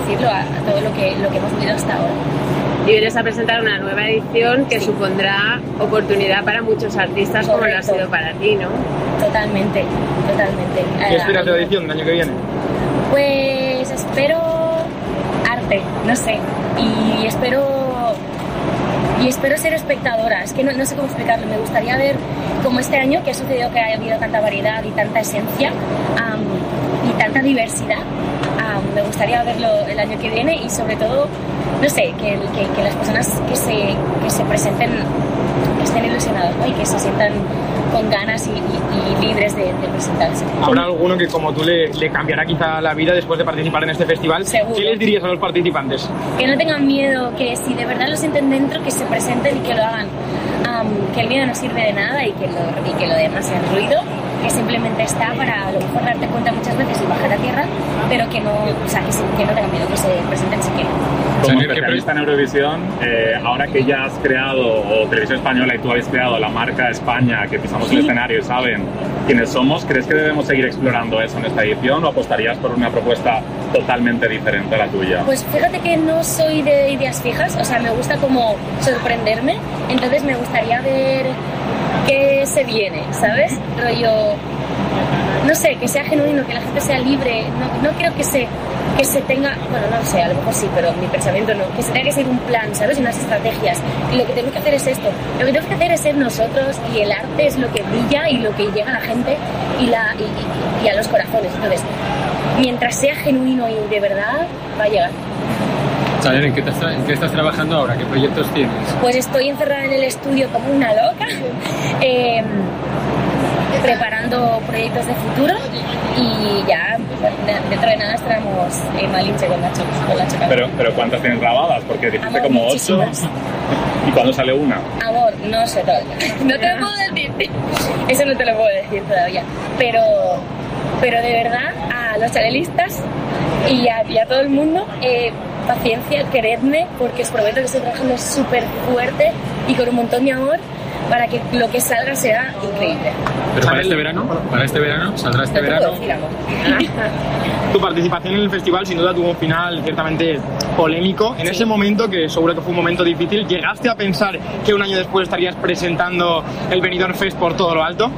decirlo, a todo lo que hemos vivido hasta ahora. Y vienes a presentar una nueva edición que supondrá oportunidad para muchos artistas. Correcto. Como lo ha sido para ti, ¿no? Totalmente. ¿Qué esperas de la edición del año que viene? Pues espero arte, no sé, y espero ser espectadora. Es que no sé cómo explicarlo. Me gustaría ver cómo este año, que ha sucedido que haya habido tanta variedad y tanta esencia y tanta diversidad, me gustaría verlo el año que viene, y sobre todo, no sé, que las personas que se presenten estén ilusionados, ¿no? Y que se sientan con ganas y libres de presentarse. ¿Habrá alguno que, como tú, le cambiará quizá la vida después de participar en este festival? Seguro. ¿Qué les dirías a los participantes? Que no tengan miedo, que si de verdad lo sienten dentro, que se presenten y que lo hagan. Que el miedo no sirve de nada y que lo demás sea ruido, que simplemente está para a lo mejor darte cuenta muchas veces y bajar a tierra, pero que no tengan miedo, que se presenten si quieren. Como especialista en Eurovisión, ahora que ya has creado, o Televisión Española y tú habéis creado la marca España, que pisamos el escenario y saben quiénes somos, ¿crees que debemos seguir explorando eso en esta edición, o apostarías por una propuesta totalmente diferente a la tuya? Pues fíjate que no soy de ideas fijas, o sea, me gusta como sorprenderme, entonces me gustaría ver qué se viene, ¿sabes? Rollo, no sé, que sea genuino, que la gente sea libre, no creo que se tenga, bueno, no lo sé, a lo mejor sí, pero mi pensamiento no, que se tenga que seguir un plan, ¿sabes? Unas estrategias. Y lo que tenemos que hacer es esto, lo que tenemos que hacer es ser nosotros, y el arte es lo que brilla y lo que llega a la gente y a los corazones. Entonces, mientras sea genuino y de verdad, va a llegar. Chanel, ¿en qué estás trabajando ahora? ¿Qué proyectos tienes? Pues estoy encerrada en el estudio como una loca, preparando proyectos de futuro, y ya dentro de nada estaremos en Malinche con la chica. Pero ¿cuántas tienes grabadas? Porque dijiste como 8. ¿Y cuándo sale una? Amor, no sé todavía. No te lo puedo decir. Eso no te lo puedo decir todavía. Pero de verdad, a los chanelistas y a todo el mundo, paciencia, queredme, porque os prometo que estoy trabajando súper fuerte y con un montón de amor para que lo que salga sea increíble. ¿Pero para este verano? ¿Saldrá este verano? Tu participación en el festival sin duda tuvo un final ciertamente polémico. En ese momento, que seguro que fue un momento difícil, ¿llegaste a pensar que un año después estarías presentando el Benidorm Fest por todo lo alto?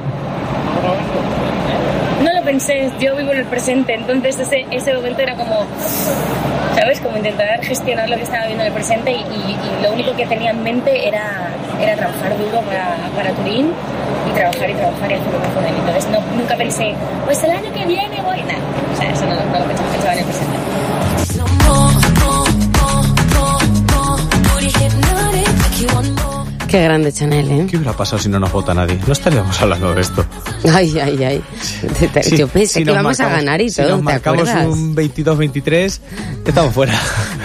No lo pensé, yo vivo en el presente, entonces ese momento era como, ¿sabes? Como intentar gestionar lo que estaba viendo en el presente, y lo único que tenía en mente era trabajar duro para Turín, y trabajar y hacer lo mejor de mí. Entonces nunca pensé, pues el año que viene voy, nada. O sea, eso no lo pensaba en el presente. Qué grande Chanel, ¿eh? ¿Qué hubiera pasado si no nos vota nadie? No estaríamos hablando de esto. Ay. Sí, yo pensé que íbamos a ganar y todo, si nos ¿te acuerdas? marcamos un 22-23, estamos fuera.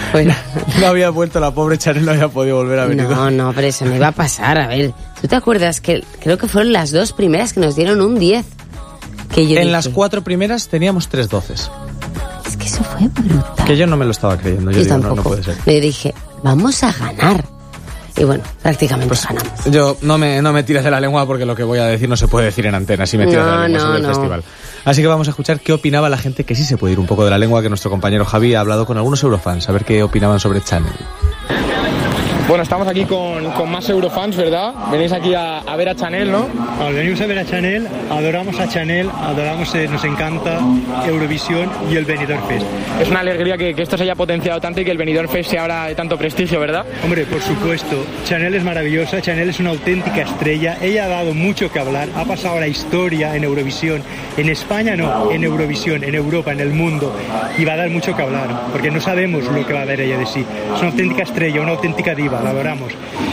No había vuelto la pobre Chanel, no había podido volver a venir. No, pero eso no iba a pasar. A ver, ¿tú te acuerdas que creo que fueron las 2 primeras que nos dieron un 10? Que yo dije, las 4 primeras teníamos 3 12s. Es que eso fue brutal. Que yo no me lo estaba creyendo. Yo digo, tampoco. No puede ser. Le dije, vamos a ganar. Y bueno, prácticamente ganamos. Yo no me tires de la lengua, porque lo que voy a decir no se puede decir en antena si me tiras de la lengua sobre el festival. Así que vamos a escuchar qué opinaba la gente que sí se puede ir un poco de la lengua, que nuestro compañero Javi ha hablado con algunos eurofans, a ver qué opinaban sobre Chanel. Bueno, estamos aquí con más eurofans, ¿verdad? Venís aquí a ver a Chanel, ¿no? Venimos a ver a Chanel, adoramos a Chanel, nos encanta Eurovisión y el Benidorm Fest. Es una alegría que esto se haya potenciado tanto y que el Benidorm Fest sea ahora de tanto prestigio, ¿verdad? Hombre, por supuesto, Chanel es maravillosa, Chanel es una auténtica estrella, ella ha dado mucho que hablar, ha pasado a la historia en Eurovisión, en España no, en Eurovisión, en Europa, en el mundo, y va a dar mucho que hablar, porque no sabemos lo que va a dar ella de sí. Es una auténtica estrella, una auténtica diva, la adoramos.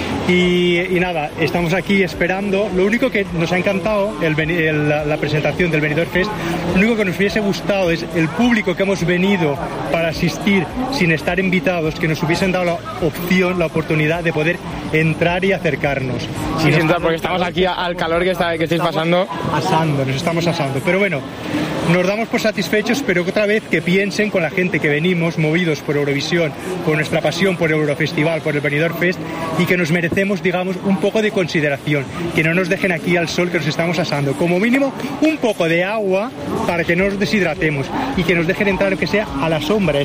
Y nada, estamos aquí esperando. Lo único que nos ha encantado la presentación del Benidorm Fest, lo único que nos hubiese gustado es el público que hemos venido para asistir sin estar invitados, que nos hubiesen dado la opción, la oportunidad de poder entrar y acercarnos. Sí, sin duda, porque estamos aquí al calor que estáis pasando. Nos estamos asando. Pero bueno, nos damos por satisfechos, pero otra vez que piensen con la gente que venimos movidos por Eurovisión, por nuestra pasión por el Eurofestival, por el Benidorm Fest, y que nos merecemos, digamos, un poco de consideración, que no nos dejen aquí al sol que nos estamos asando, como mínimo un poco de agua para que no nos deshidratemos, y que nos dejen entrar, aunque sea a la sombra,